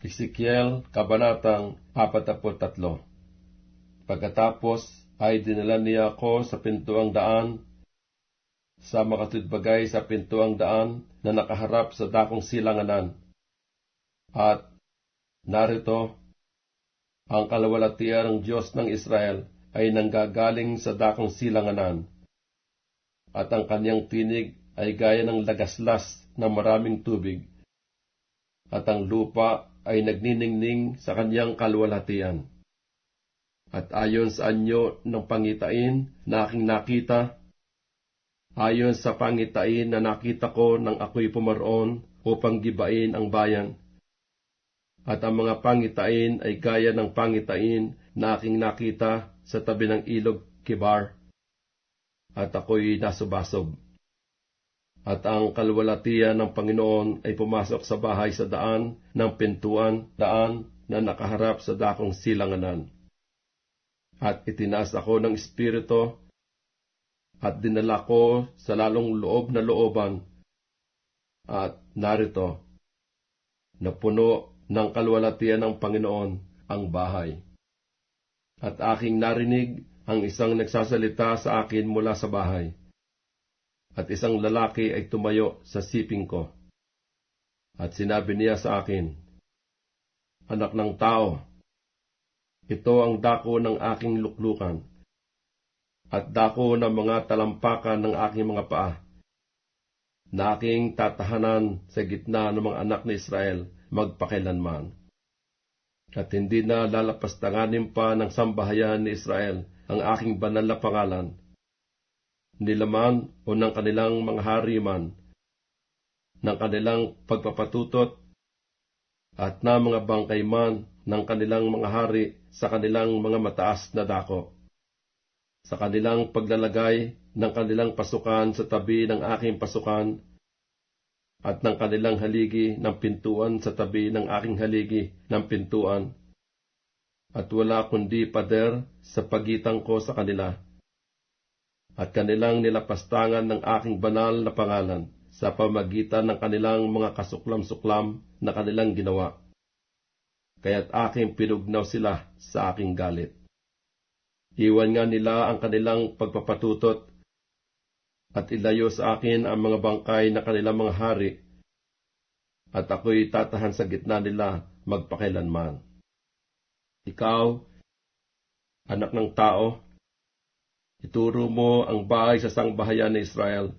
Ezekiel, Kabanatang 43. Pagkatapos ay dinala niya ako sa pintuang daan, sa makatudbagay sa pintuang daan na nakaharap sa dakong silanganan. At narito, ang kalawalatian ng Diyos ng Israel ay nanggagaling sa dakong silanganan. At ang kanyang tinig ay gaya ng lagaslas ng maraming tubig. At ang lupa ay nagniningning sa kanyang kalwalhatian. At ayon sa anyo ng pangitain na aking nakita, ayon sa pangitain na nakita ko nang ako'y pumaroon upang gibain ang bayan. At ang mga pangitain ay gaya ng pangitain na aking nakita sa tabi ng ilog Kibar. At ako'y nasubasob. At ang kalwalatian ng Panginoon ay pumasok sa bahay sa daan ng pintuan, daan na nakaharap sa dakong silanganan. At itinaas ako ng Espiritu, at dinala ko sa lalong loob na looban. At narito, napuno ng kalwalatian ng Panginoon ang bahay. At aking narinig ang isang nagsasalita sa akin mula sa bahay. At isang lalaki ay tumayo sa siping ko. At sinabi niya sa akin, Anak ng tao, ito ang dako ng aking luklukan, at dako ng mga talampakan ng aking mga paa, na aking tatahanan sa gitna ng mga anak ni Israel magpakilanman. At hindi na lalapastanganin pa ng sambahayan ni Israel ang aking banal na pangalan, nilaman o ng kanilang mga hari man, ng kanilang pagpapatutot, at na mga bangkay man ng kanilang mga hari sa kanilang mga mataas na dako, sa kanilang paglalagay ng kanilang pasukan sa tabi ng aking pasukan, at ng kanilang haligi ng pintuan sa tabi ng aking haligi ng pintuan, at wala kundi pader sa pagitan ko sa kanila, at kanilang nilapastangan ng aking banal na pangalan sa pamagitan ng kanilang mga kasuklam-suklam na kanilang ginawa. Kaya't aking pinugnaw sila sa aking galit. Iwan nga nila ang kanilang pagpapatutot, at ilayo sa akin ang mga bangkay na kanilang mga hari, at ako'y tatahan sa gitna nila magpakilanman. Ikaw, anak ng tao, ituro mo ang bahay sa sangbahayan ni Israel,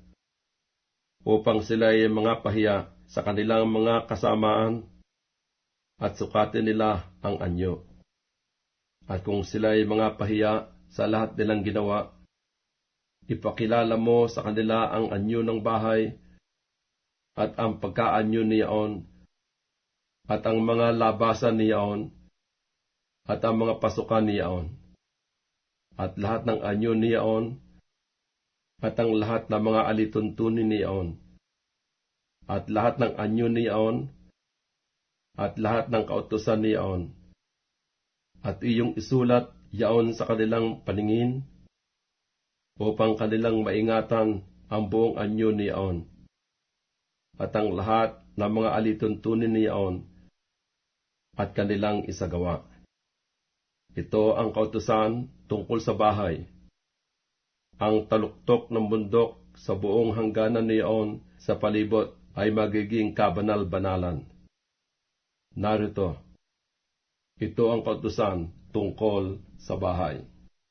upang sila'y mga pahiya sa kanilang mga kasamaan, at sukatin nila ang anyo. At kung sila'y mga pahiya sa lahat nilang ginawa, ipakilala mo sa kanila ang anyo ng bahay, at ang pagkaanyo niyaon, at ang mga labasan niyaon, at ang mga pasukan niyaon, at lahat ng anyo niyaon, at ang lahat ng mga alituntunin niyaon, at lahat ng anyo niyaon, at lahat ng kautusan niyaon, at iyong isulat yaon sa kanilang paningin, upang kanilang maingatan ang buong anyo niyaon, at ang lahat ng mga alituntunin niyaon, at kanilang isagawa. Ito ang kautusan tungkol sa bahay. Ang taluktok ng bundok sa buong hangganan niyaon sa palibot ay magiging kabanal-banalan. Narito, ito ang kautusan tungkol sa bahay.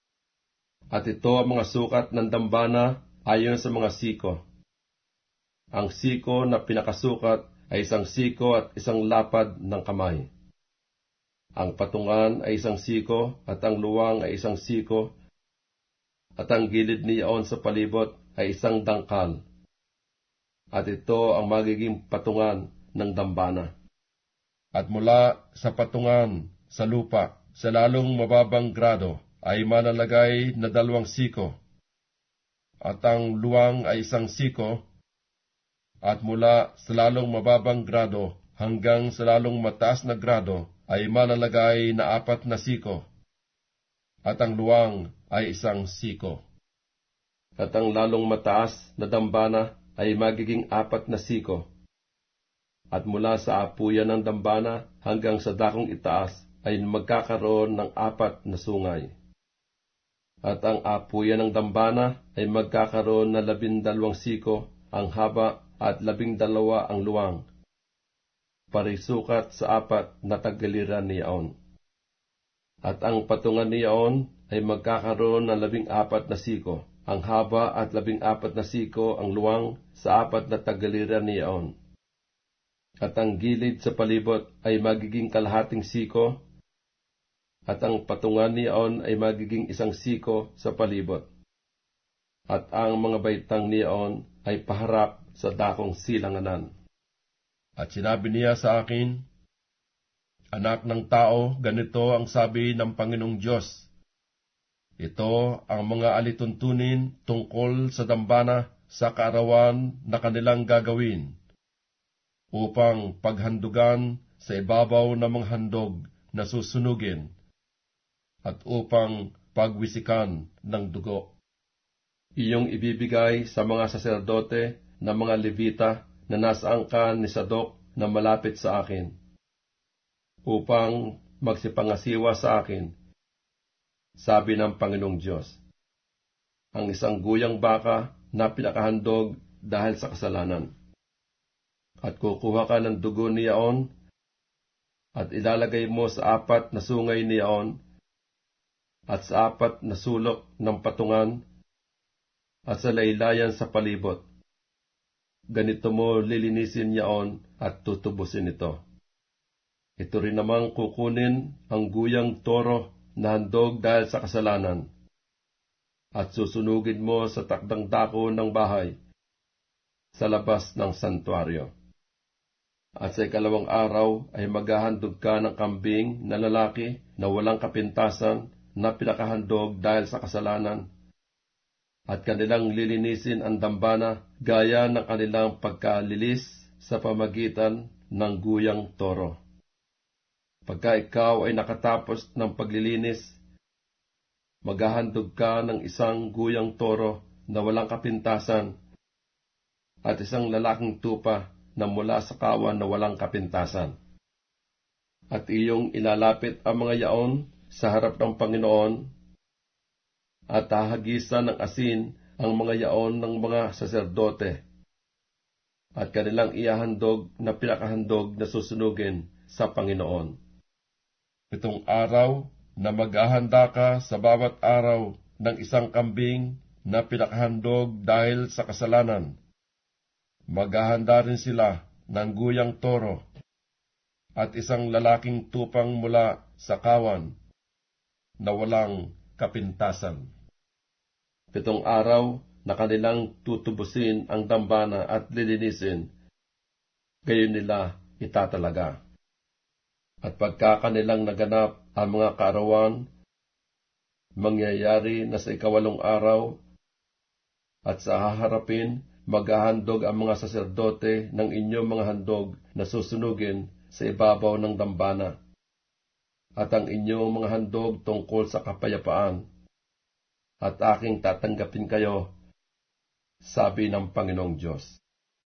At ito ang mga sukat ng dambana ayon sa mga siko. Ang siko na pinakasukat ay isang siko at isang lapad ng kamay. Ang patungan ay isang siko at ang luwang ay isang siko, at ang gilid niyaon sa palibot ay isang dangkal. At ito ang magiging patungan ng dambana. At mula sa patungan sa lupa, sa lalong mababang grado, ay manalagay na 2 siko, at ang luwang ay 1 siko, at mula sa lalong mababang grado hanggang sa lalong mataas na grado ay manalagay na 4 na siko, at ang luwang ay 1 siko. At ang lalong mataas na dambana ay magiging 4 na siko, at mula sa apuyan ng dambana hanggang sa dakong itaas ay magkakaroon ng 4 na sungay. At ang apuyan ng dambana ay magkakaroon na 12 siko ang haba at 12 ang luwang, parisukat sa 4 na tagiliran niyaon. At ang patungan niyaon ay magkakaroon ng 14 na siko ang haba at 14 na siko ang luwang sa 4 na tagiliran niyaon. At ang gilid sa palibot ay magiging kalahating siko, at ang patungan niyaon ay magiging 1 siko sa palibot. At ang mga baitang niyaon ay paharap sa dakong silanganan. At sinabi niya sa akin, "Anak ng tao, ganito ang sabi ng Panginoong Diyos. Ito ang mga alituntunin tungkol sa dambana sa kaarawan na kanilang gagawin, upang paghandugan sa ibabaw ng mga handog na susunugin, at upang pagwisikan ng dugo. Iyong ibibigay sa mga saserdote na mga Levita na nasa angkan ni Sadok na malapit sa akin, upang magsipangasiwa sa akin, sabi ng Panginoong Diyos. Ang isang guyang baka na pinakahandog dahil sa kasalanan. At kukuha ka ng dugo niyaon, at ilalagay mo sa 4 na sungay niyaon, at sa 4 na sulok ng patungan, at sa laylayan sa palibot. Ganito mo lilinisin niyaon at tutubusin ito. Ito rin namang kukunin ang guyang toro na handog dahil sa kasalanan, at susunugin mo sa takdang dako ng bahay, sa labas ng santuaryo. At sa 2 araw ay maghahandog ka ng kambing na lalaki na walang kapintasan na pinakahandog dahil sa kasalanan, at kanilang lilinisin ang dambana gaya ng kanilang pagkalilis sa pamagitan ng guyang toro. Pagka ikaw ay nakatapos ng paglilinis, maghahandog ka ng 1 guyang toro na walang kapintasan, at 1 lalaking tupa na mula sa kawan na walang kapintasan. At iyong ilalapit ang mga yaon sa harap ng Panginoon, at hahagisan ng asin ang mga yaon ng mga saserdote, at kanilang ihahandog na pinakahandog na susunugin sa Panginoon. 7 araw na maghahanda ka sa bawat araw ng 1 kambing na pinakahandog dahil sa kasalanan. Maghahanda rin sila ng guyang toro, at 1 lalaking tupang mula sa kawan na walang kapintasan. 7 araw na kanilang tutubusin ang dambana at lilinisin, gayon nila itatalaga. At pagka kanilang naganap ang mga kaarawan, mangyayari na sa 8 araw, at sa haharapin, maghahandog ang mga saserdote ng inyong mga handog na susunugin sa ibabaw ng dambana, at ang inyong mga handog tungkol sa kapayapaan, at aking tatanggapin kayo, sabi ng Panginoong Diyos.